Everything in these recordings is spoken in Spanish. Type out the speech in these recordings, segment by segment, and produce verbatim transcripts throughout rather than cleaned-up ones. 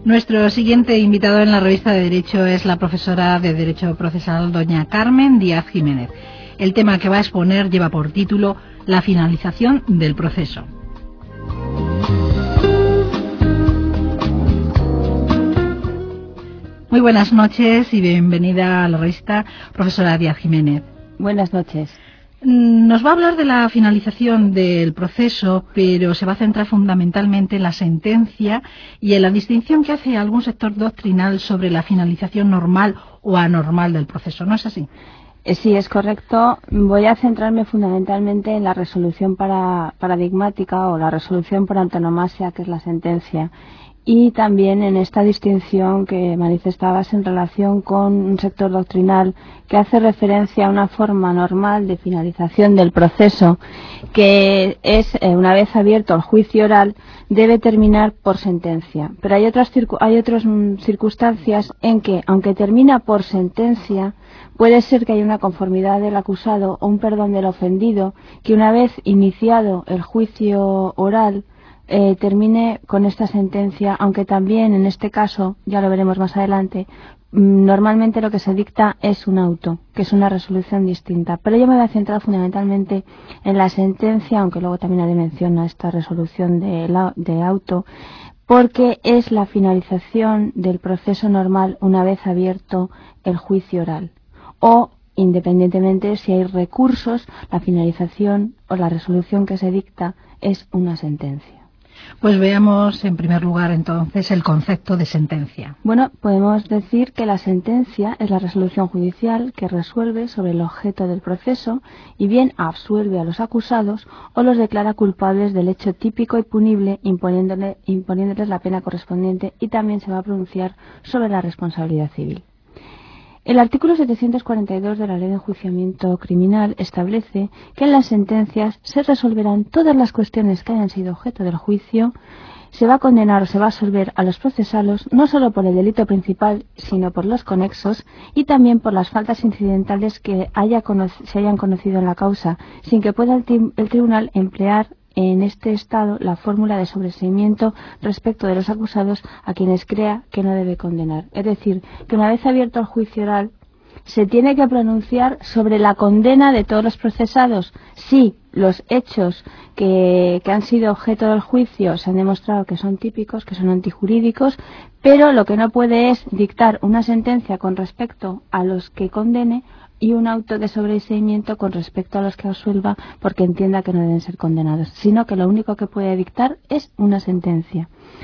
Nuestro siguiente invitado en la revista de Derecho es la profesora de Derecho Procesal, doña Carmen Díaz Jiménez. El tema que va a exponer lleva por título La finalización del proceso. Muy buenas noches y bienvenida a la revista, profesora Díaz Jiménez. Buenas noches. Nos va a hablar de la finalización del proceso, pero se va a centrar fundamentalmente en la sentencia y en la distinción que hace algún sector doctrinal sobre la finalización normal o anormal del proceso. ¿No es así? Sí, es correcto. Voy a centrarme fundamentalmente en la resolución para, paradigmática o la resolución por antonomasia, que es la sentencia, y también en esta distinción que manifestabas en relación con un sector doctrinal que hace referencia a una forma normal de finalización del proceso, que es, eh, una vez abierto el juicio oral, debe terminar por sentencia. Pero hay otras, hay otras mm, circunstancias en que, aunque termina por sentencia, puede ser que haya una conformidad del acusado o un perdón del ofendido, que una vez iniciado el juicio oral, Eh, termine con esta sentencia, aunque también en este caso, ya lo veremos más adelante, normalmente lo que se dicta es un auto, que es una resolución distinta. Pero yo me voy a centrar fundamentalmente en la sentencia, aunque luego también haré mención a esta resolución de, la, de auto, porque es la finalización del proceso normal una vez abierto el juicio oral. O, independientemente si hay recursos, la finalización o la resolución que se dicta es una sentencia. Pues veamos en primer lugar entonces el concepto de sentencia. Bueno, podemos decir que la sentencia es la resolución judicial que resuelve sobre el objeto del proceso y bien absuelve a los acusados o los declara culpables del hecho típico y punible, imponiéndole, imponiéndoles la pena correspondiente, y también se va a pronunciar sobre la responsabilidad civil. El artículo setecientos cuarenta y dos de la Ley de Enjuiciamiento Criminal establece que en las sentencias se resolverán todas las cuestiones que hayan sido objeto del juicio. Se va a condenar o se va a absolver a los procesalos no solo por el delito principal, sino por los conexos y también por las faltas incidentales que haya se hayan conocido en la causa, sin que pueda el, el tribunal emplear en este estado la fórmula de sobreseimiento respecto de los acusados a quienes crea que no debe condenar. Es decir, que una vez abierto el juicio oral se tiene que pronunciar sobre la condena de todos los procesados si los hechos que, que han sido objeto del juicio se han demostrado que son típicos, que son antijurídicos, pero lo que no puede es dictar una sentencia con respecto a los que condene y un auto de sobreseimiento con respecto a los que absuelva porque entienda que no deben ser condenados, sino que lo único que puede dictar es una sentencia.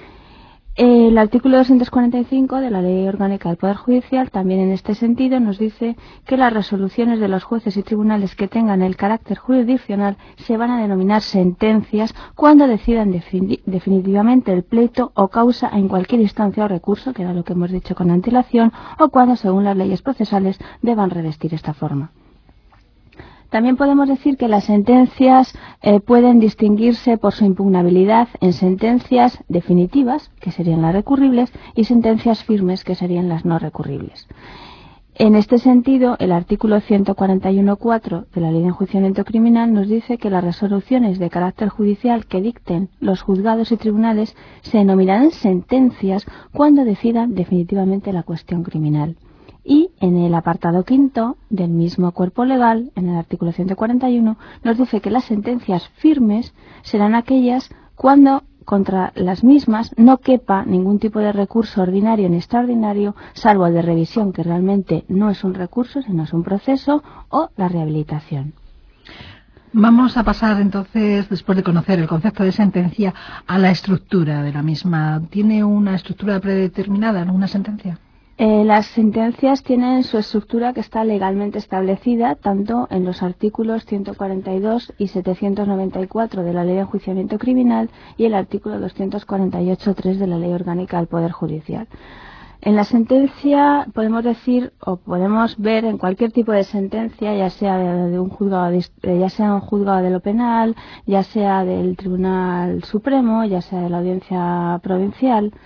El artículo doscientos cuarenta y cinco de la Ley Orgánica del Poder Judicial también en este sentido nos dice que las resoluciones de los jueces y tribunales que tengan el carácter jurisdiccional se van a denominar sentencias cuando decidan defini- definitivamente el pleito o causa en cualquier instancia o recurso, que era lo que hemos dicho con antelación, o cuando, según las leyes procesales, deban revestir esta forma. También podemos decir que las sentencias eh, pueden distinguirse por su impugnabilidad en sentencias definitivas, que serían las recurribles, y sentencias firmes, que serían las no recurribles. En este sentido, el artículo ciento cuarenta y uno punto cuatro de la Ley de Enjuiciamiento Criminal nos dice que las resoluciones de carácter judicial que dicten los juzgados y tribunales se denominarán sentencias cuando decidan definitivamente la cuestión criminal. Y en el apartado quinto del mismo cuerpo legal, en el artículo ciento cuarenta y uno, nos dice que las sentencias firmes serán aquellas cuando contra las mismas no quepa ningún tipo de recurso ordinario ni extraordinario, salvo el de revisión, que realmente no es un recurso, sino es un proceso, o la rehabilitación. Vamos a pasar entonces, después de conocer el concepto de sentencia, a la estructura de la misma. ¿Tiene una estructura predeterminada en una sentencia? Eh, las sentencias tienen su estructura que está legalmente establecida tanto en los artículos ciento cuarenta y dos y setecientos noventa y cuatro de la Ley de Enjuiciamiento Criminal y el artículo doscientos cuarenta y ocho punto tres de la Ley Orgánica del Poder Judicial. En la sentencia podemos decir o podemos ver en cualquier tipo de sentencia, ya sea de un juzgado, de, ya sea un juzgado de lo penal, ya sea del Tribunal Supremo, ya sea de la Audiencia Provincial,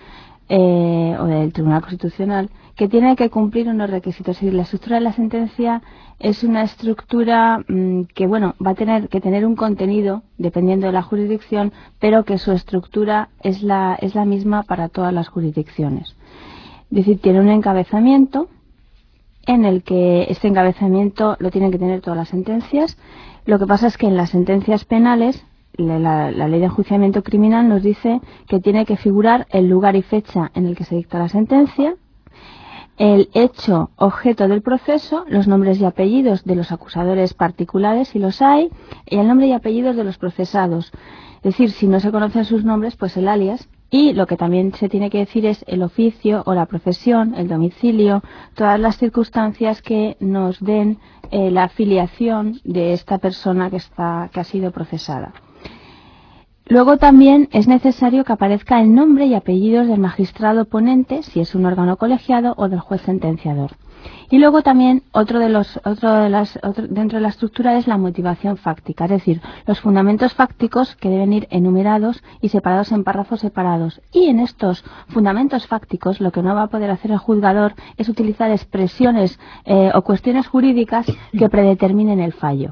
eh, o del Tribunal Constitucional, que tiene que cumplir unos requisitos. Es decir, la estructura de la sentencia es una estructura mmm, que, bueno, va a tener que tener un contenido dependiendo de la jurisdicción, pero que su estructura es la, es la misma para todas las jurisdicciones. Es decir, tiene un encabezamiento en el que este encabezamiento lo tienen que tener todas las sentencias. Lo que pasa es que en las sentencias penales, la, la, la ley de enjuiciamiento criminal nos dice que tiene que figurar el lugar y fecha en el que se dicta la sentencia, el hecho objeto del proceso, los nombres y apellidos de los acusadores particulares, si los hay, y el nombre y apellidos de los procesados. Es decir, si no se conocen sus nombres, pues el alias. Y lo que también se tiene que decir es el oficio o la profesión, el domicilio, todas las circunstancias que nos den eh, la afiliación de esta persona que, está, que ha sido procesada. Luego también es necesario que aparezca el nombre y apellidos del magistrado ponente, si es un órgano colegiado, o del juez sentenciador. Y luego también otro de los otro de las otro, dentro de la estructura es la motivación fáctica, es decir, los fundamentos fácticos que deben ir enumerados y separados en párrafos separados. Y en estos fundamentos fácticos lo que no va a poder hacer el juzgador es utilizar expresiones eh, o cuestiones jurídicas que predeterminen el fallo.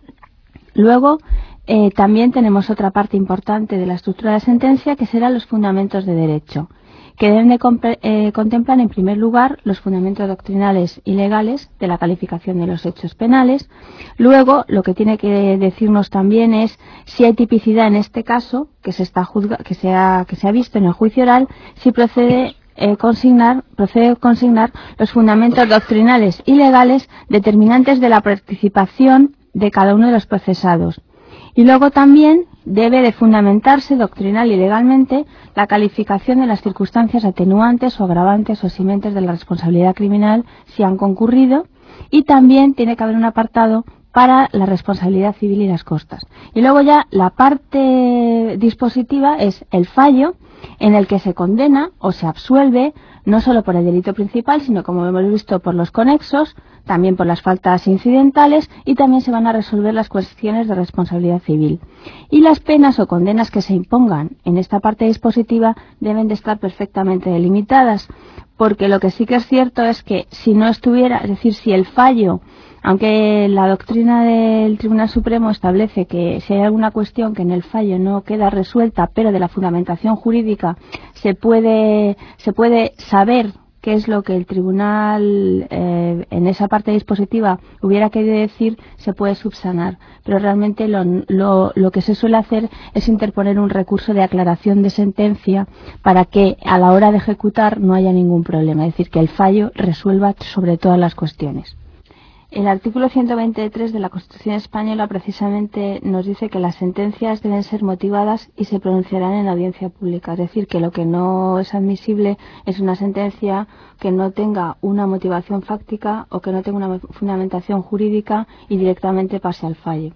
Luego eh, también tenemos otra parte importante de la estructura de la sentencia, que serán los fundamentos de derecho, que deben de eh, contemplar en primer lugar los fundamentos doctrinales y legales de la calificación de los hechos penales. Luego, lo que tiene que decirnos también es si hay tipicidad en este caso que se está juzga que se ha, que se ha visto en el juicio oral, si procede eh, consignar procede consignar los fundamentos doctrinales y legales determinantes de la participación de cada uno de los procesados. Y luego también debe de fundamentarse doctrinal y legalmente la calificación de las circunstancias atenuantes o agravantes o eximentes de la responsabilidad criminal si han concurrido, y también tiene que haber un apartado para la responsabilidad civil y las costas. Y luego ya la parte dispositiva es el fallo, en el que se condena o se absuelve no solo por el delito principal, sino, como hemos visto, por los conexos, también por las faltas incidentales, y también se van a resolver las cuestiones de responsabilidad civil. Y las penas o condenas que se impongan en esta parte dispositiva deben de estar perfectamente delimitadas, porque lo que sí que es cierto es que si no estuviera, es decir, si el fallo, aunque la doctrina del Tribunal Supremo establece que si hay alguna cuestión que en el fallo no queda resuelta, pero de la fundamentación jurídica se puede, se puede saber qué es lo que el tribunal eh, en esa parte dispositiva hubiera querido decir, se puede subsanar. Pero realmente lo, lo, lo que se suele hacer es interponer un recurso de aclaración de sentencia para que a la hora de ejecutar no haya ningún problema, es decir, que el fallo resuelva sobre todas las cuestiones. El artículo ciento veintitrés de la Constitución española precisamente nos dice que las sentencias deben ser motivadas y se pronunciarán en audiencia pública. Es decir, que lo que no es admisible es una sentencia que no tenga una motivación fáctica o que no tenga una fundamentación jurídica y directamente pase al fallo.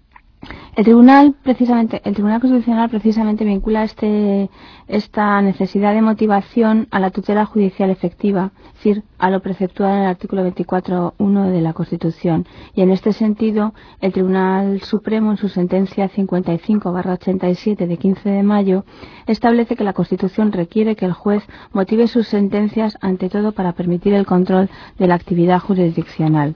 El Tribunal precisamente, el Tribunal Constitucional precisamente vincula este, esta necesidad de motivación a la tutela judicial efectiva, es decir, a lo preceptuado en el artículo veinticuatro punto uno de la Constitución. Y en este sentido, el Tribunal Supremo, en su sentencia cincuenta y cinco barra ochenta y siete de quince de mayo, establece que la Constitución requiere que el juez motive sus sentencias, ante todo para permitir el control de la actividad jurisdiccional.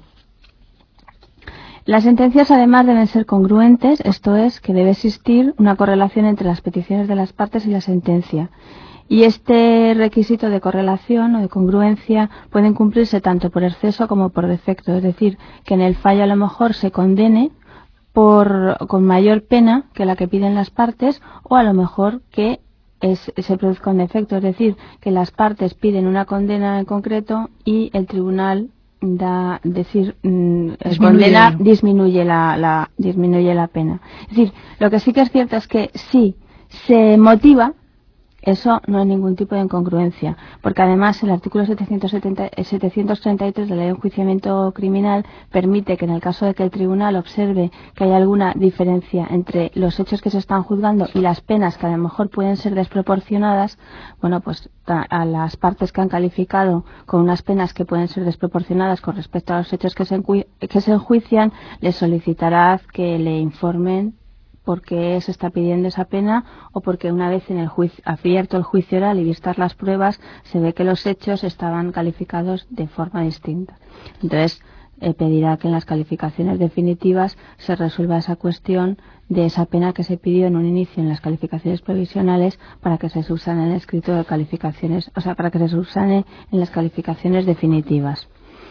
Las sentencias además deben ser congruentes, esto es, que debe existir una correlación entre las peticiones de las partes y la sentencia. Y este requisito de correlación o de congruencia pueden cumplirse tanto por exceso como por defecto, es decir, que en el fallo a lo mejor se condene por, con mayor pena que la que piden las partes, o a lo mejor que es, se produzca un defecto, es decir, que las partes piden una condena en concreto y el tribunal da decir mmm, condena disminuye la, la disminuye la pena. Es decir, lo que sí que es cierto es que si se motiva, eso no hay ningún tipo de incongruencia, porque además el artículo setecientos treinta y tres de la Ley de Enjuiciamiento Criminal permite que en el caso de que el tribunal observe que hay alguna diferencia entre los hechos que se están juzgando y las penas que a lo mejor pueden ser desproporcionadas, bueno, pues a las partes que han calificado con unas penas que pueden ser desproporcionadas con respecto a los hechos que se, que se enjuician, les solicitará que le informen por qué se está pidiendo esa pena o porque una vez en el juicio, abierto el juicio oral y vistas las pruebas, se ve que los hechos estaban calificados de forma distinta. Entonces, eh, pedirá que en las calificaciones definitivas se resuelva esa cuestión de esa pena que se pidió en un inicio en las calificaciones provisionales para que se subsane en el escrito de calificaciones, o sea, para que se subsane en las calificaciones definitivas.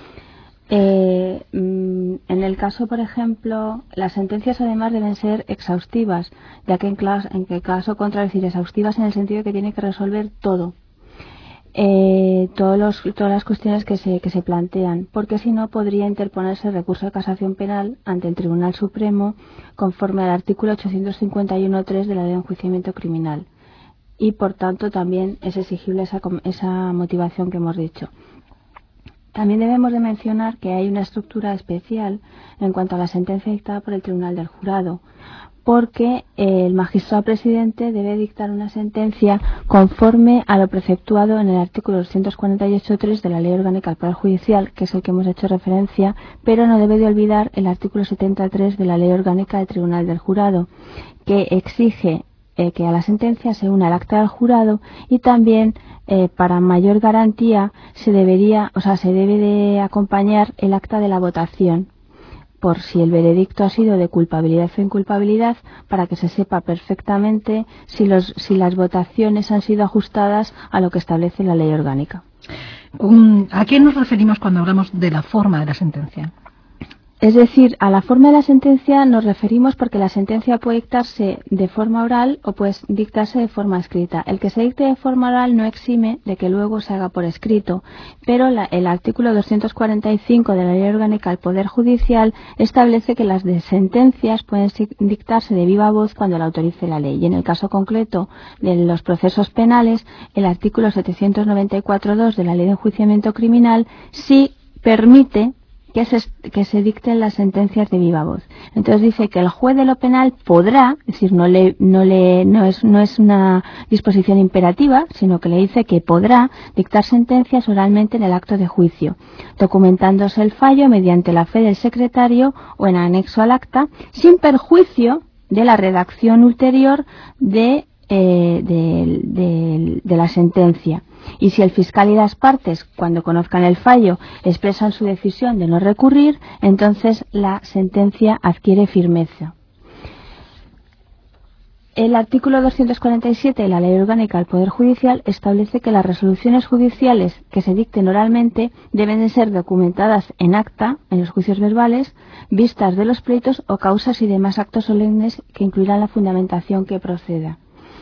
Eh, en el caso, por ejemplo, las sentencias además deben ser exhaustivas, ya que en, clase, en que caso contrario, es decir, exhaustivas en el sentido de que tiene que resolver todo, eh, todos los, todas las cuestiones que se, que se plantean, porque si no podría interponerse recurso de casación penal ante el Tribunal Supremo conforme al artículo ochocientos cincuenta y uno punto tres de la Ley de Enjuiciamiento Criminal, y por tanto también es exigible esa, esa motivación que hemos dicho. También debemos de mencionar que hay una estructura especial en cuanto a la sentencia dictada por el Tribunal del Jurado, porque el magistrado presidente debe dictar una sentencia conforme a lo preceptuado en el artículo doscientos cuarenta y ocho punto tres de la Ley Orgánica del Poder Judicial, que es el que hemos hecho referencia, pero no debe de olvidar el artículo setenta y tres de la Ley Orgánica del Tribunal del Jurado, que exige eh, que a la sentencia se una el acta del jurado y también Eh, para mayor garantía se debería, o sea, se debe de acompañar el acta de la votación por si el veredicto ha sido de culpabilidad o inculpabilidad, para que se sepa perfectamente si los si las votaciones han sido ajustadas a lo que establece la ley orgánica. Um, ¿A qué nos referimos cuando hablamos de la forma de la sentencia? Es decir, a la forma de la sentencia nos referimos porque la sentencia puede dictarse de forma oral o puede dictarse de forma escrita. El que se dicte de forma oral no exime de que luego se haga por escrito, pero la, el artículo doscientos cuarenta y cinco de la Ley Orgánica del Poder Judicial establece que las de sentencias pueden dictarse de viva voz cuando la autorice la ley. Y en el caso concreto de los procesos penales, el artículo setecientos noventa y cuatro punto dos de la Ley de Enjuiciamiento Criminal sí permite que se, que se dicten las sentencias de viva voz. Entonces dice que el juez de lo penal podrá, es decir, no le, no le, no es, no es una disposición imperativa, sino que le dice que podrá dictar sentencias oralmente en el acto de juicio, documentándose el fallo mediante la fe del secretario o en anexo al acta, sin perjuicio de la redacción ulterior de Eh, de, de, de la sentencia. Y si el fiscal y las partes, cuando conozcan el fallo, expresan su decisión de no recurrir, entonces la sentencia adquiere firmeza. El artículo doscientos cuarenta y siete de la Ley Orgánica del Poder Judicial establece que las resoluciones judiciales que se dicten oralmente deben de ser documentadas en acta, en los juicios verbales, vistas de los pleitos o causas y demás actos solemnes que incluirán la fundamentación que proceda.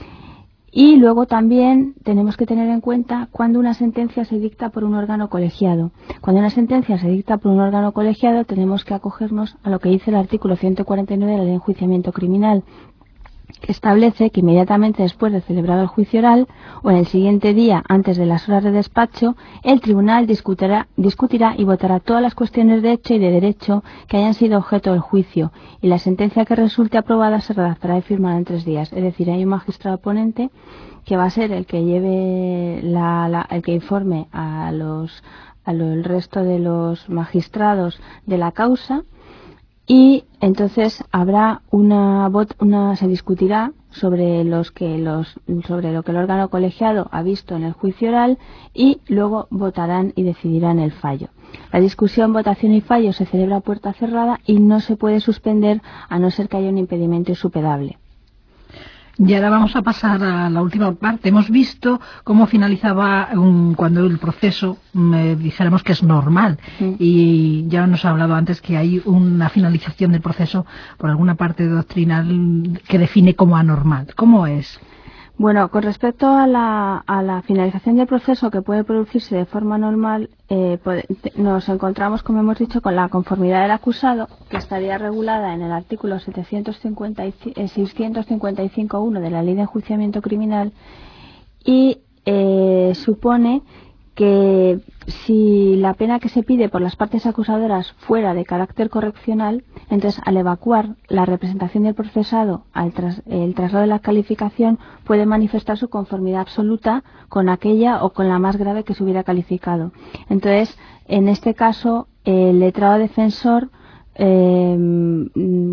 Y luego también tenemos que tener en cuenta cuando una sentencia se dicta por un órgano colegiado. Cuando una sentencia se dicta por un órgano colegiado tenemos que acogernos a lo que dice el artículo ciento cuarenta y nueve de la Ley de Enjuiciamiento Criminal, que establece que inmediatamente después de celebrado el juicio oral o en el siguiente día antes de las horas de despacho, el tribunal discutirá, discutirá y votará todas las cuestiones de hecho y de derecho que hayan sido objeto del juicio, y la sentencia que resulte aprobada se redactará y firmará en tres días. Es decir, hay un magistrado ponente que va a ser el que lleve la, la, el que informe a los a lo, el resto de los magistrados de la causa. Y entonces habrá una, una se discutirá sobre los que los sobre lo que el órgano colegiado ha visto en el juicio oral y luego votarán y decidirán el fallo. La discusión, votación y fallo se celebra a puerta cerrada y no se puede suspender a no ser que haya un impedimento insuperable. Y ahora vamos a pasar a la última parte. Hemos visto cómo finalizaba un, cuando el proceso, eh, dijéramos que es normal. Sí. Y ya nos ha hablado antes que hay una finalización del proceso por alguna parte doctrinal que define como anormal. ¿Cómo es? Bueno, con respecto a la, a la finalización del proceso que puede producirse de forma normal, eh, nos encontramos, como hemos dicho, con la conformidad del acusado, que estaría regulada en el artículo seiscientos cincuenta y cinco punto uno de la Ley de Enjuiciamiento Criminal y eh, supone que si la pena que se pide por las partes acusadoras fuera de carácter correccional, entonces al evacuar la representación del procesado, al tras, el traslado de la calificación puede manifestar su conformidad absoluta con aquella o con la más grave que se hubiera calificado. Entonces, en este caso, el letrado defensor eh,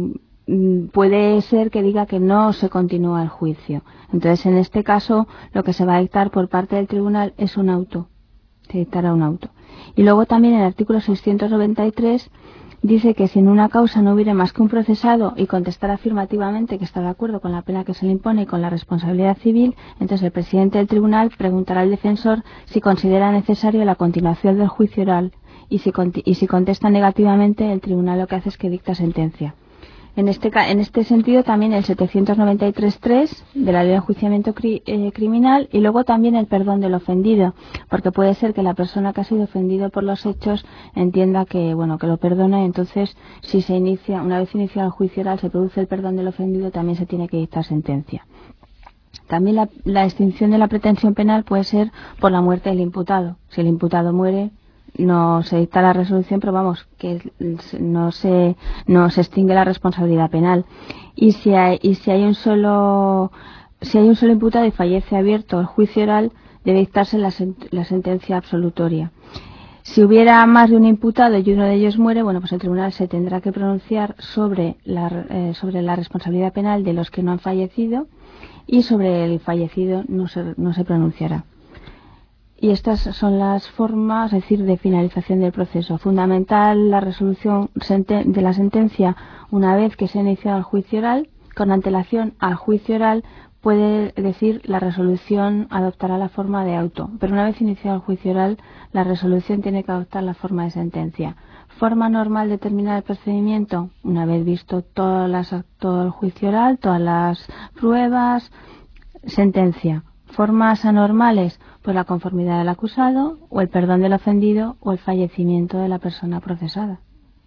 puede ser que diga que no se continúa el juicio. Entonces, en este caso, lo que se va a dictar por parte del tribunal es un auto. Se dictará un auto. Y luego también el artículo seiscientos noventa y tres dice que si en una causa no hubiere más que un procesado y contestar afirmativamente que está de acuerdo con la pena que se le impone y con la responsabilidad civil, entonces el presidente del tribunal preguntará al defensor si considera necesario la continuación del juicio oral y si, y si contesta negativamente, el tribunal lo que hace es que dicta sentencia. En este, en este sentido también el setecientos noventa y tres punto tres de la Ley de Enjuiciamiento cri, eh, Criminal, y luego también el perdón del ofendido, porque puede ser que la persona que ha sido ofendido por los hechos entienda que bueno que lo perdona, y entonces si se inicia, una vez iniciado el juicio oral, se produce el perdón del ofendido, también se tiene que dictar sentencia. También la, la extinción de la pretensión penal puede ser por la muerte del imputado. Si el imputado muere, no se dicta la resolución, pero vamos, que no se no se extingue la responsabilidad penal. Y si hay, y si hay un solo si hay un solo imputado y fallece abierto el juicio oral, debe dictarse la, la sentencia absolutoria. Si hubiera más de un imputado y uno de ellos muere, bueno, pues el tribunal se tendrá que pronunciar sobre la eh, sobre la responsabilidad penal de los que no han fallecido, y sobre el fallecido no se no se pronunciará. Y estas son las formas, es decir, de finalización del proceso. Fundamental la resolución de la sentencia una vez que se ha iniciado el juicio oral. Con antelación al juicio oral puede decir la resolución adoptará la forma de auto, pero una vez iniciado el juicio oral, la resolución tiene que adoptar la forma de sentencia. Forma normal de terminar el procedimiento, una vez visto todas las, todo el juicio oral, todas las pruebas, sentencia. Formas anormales, pues la conformidad del acusado, o el perdón del ofendido, o el fallecimiento de la persona procesada.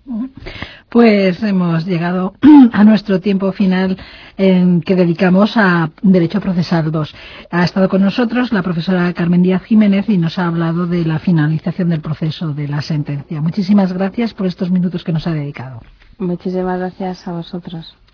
Pues hemos llegado a nuestro tiempo final eh, que dedicamos a Derecho Procesal dos. Ha estado con nosotros la profesora Carmen Díaz Jiménez y nos ha hablado de la finalización del proceso de la sentencia. Muchísimas gracias por estos minutos que nos ha dedicado. Muchísimas gracias a vosotros.